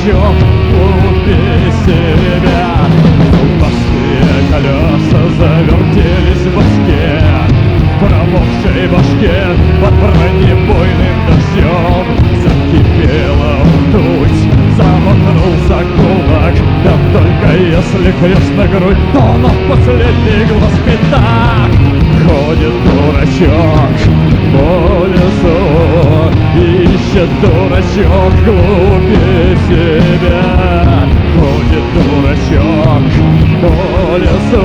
дурачок, глупее себя. Зубастые колеса завертелись в башке, в промокшей башке под бронебойным дождем. Закипела ртуть, замахнулся кулак, да только если крест на грудь, то на последний глаз пятак. Ходит дурачок по лесу, ищет дурачок глупее себя. Ходит дурачок по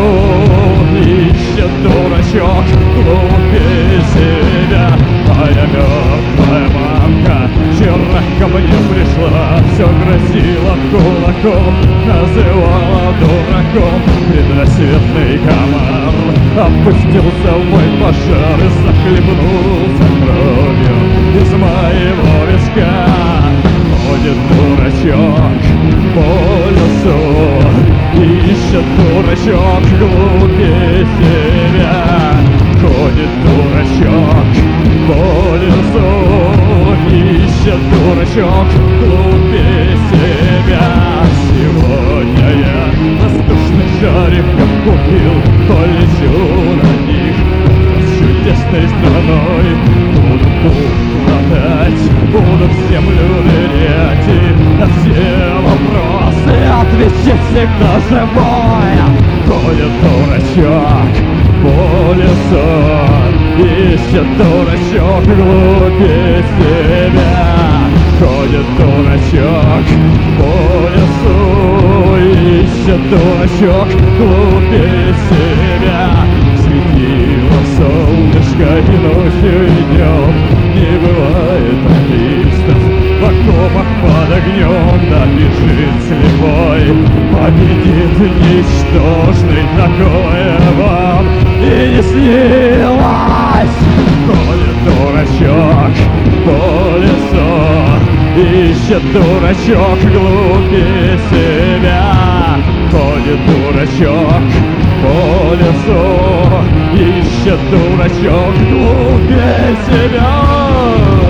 лесу, ищет дурачок глупее себя. Моя мертвая мамка вчера ко мне пришла, все грозила кулаком, называла дураком. Предрассветный комар опустился в мой пожар и захлебнулся кровью из моего виска. Ходит дурачок по лесу, ищет дурачок глупее себя. Ходит дурачок по лесу, ищет дурачок глупее себя. Сегодня я воздушных шариков купил, полечу на них с чудесной страной. Буду летать, буду в землю нырять и на все вопросы отвечать всегда живой. Ходит дурачок по лесу, ищет дурачок глупее себя. Ходит дурачок по лесу, ищет дурачок глупее себя. Светило солнышко и ночью и днем, не бывает артистов в окопах под огнем. Да бежит слепой, победит ничтожный, такое вам и не снилось. Ходит дурачок по лесу, ищет дурачок глупее себя. Ходит дурачок по лесу, ищет дурачок глупее себя.